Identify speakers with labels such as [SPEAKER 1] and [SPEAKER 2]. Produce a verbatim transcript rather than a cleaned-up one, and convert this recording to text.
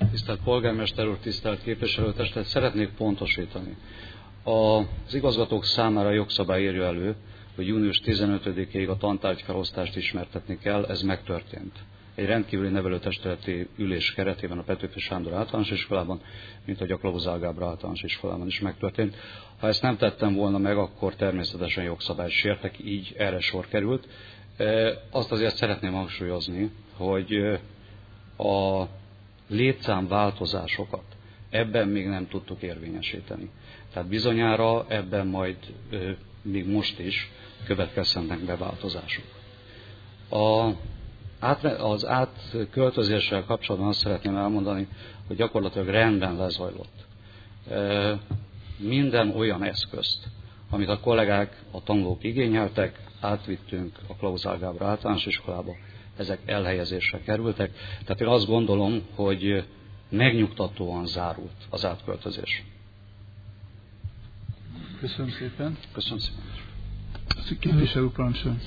[SPEAKER 1] Tisztelt polgármester úr, tisztelt képviselőtestület, szeretnék pontosítani. Az igazgatók számára a jogszabály írja elő, hogy június tizenötödikéig a tantárgyfelosztást ismertetni kell, ez megtörtént. Egy rendkívüli nevelőtestületi ülés keretében a Petőfi Sándor általános iskolában, mint ahogy a Klauz Ágábor általános iskolában is megtörtént. Ha ezt nem tettem volna meg, akkor természetesen jogszabályt sértek, így erre sor került. Azt azért szeretném hangsúlyozni, hogy a létszám változásokat ebben még nem tudtuk érvényesíteni. Tehát bizonyára ebben majd még most is következhetnek be változások. A, az átköltözéssel kapcsolatban azt szeretném elmondani, hogy gyakorlatilag rendben lezajlott. Minden olyan eszközt, amit a kollégák, a tanulók igényeltek, átvittünk a Klauz Ágábor általános iskolába, ezek elhelyezésre kerültek. Tehát én azt gondolom, hogy megnyugtatóan zárult az átköltözés.
[SPEAKER 2] Köszönöm szépen.
[SPEAKER 1] Köszönöm szépen.
[SPEAKER 2] Képviselő parancsol.